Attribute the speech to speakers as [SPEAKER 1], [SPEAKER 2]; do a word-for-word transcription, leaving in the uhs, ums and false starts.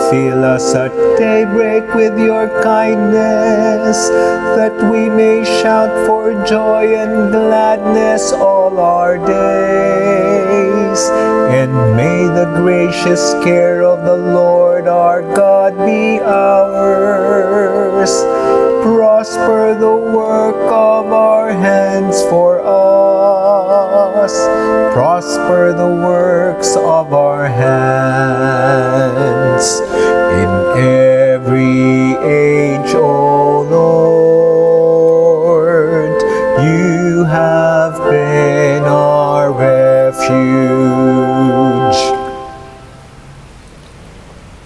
[SPEAKER 1] Fill us at daybreak with your kindness, that we may shout for joy and gladness all our days. And may the gracious care of the Lord our God be ours. Prosper the work of our hands for us. Prosper the works of our hands.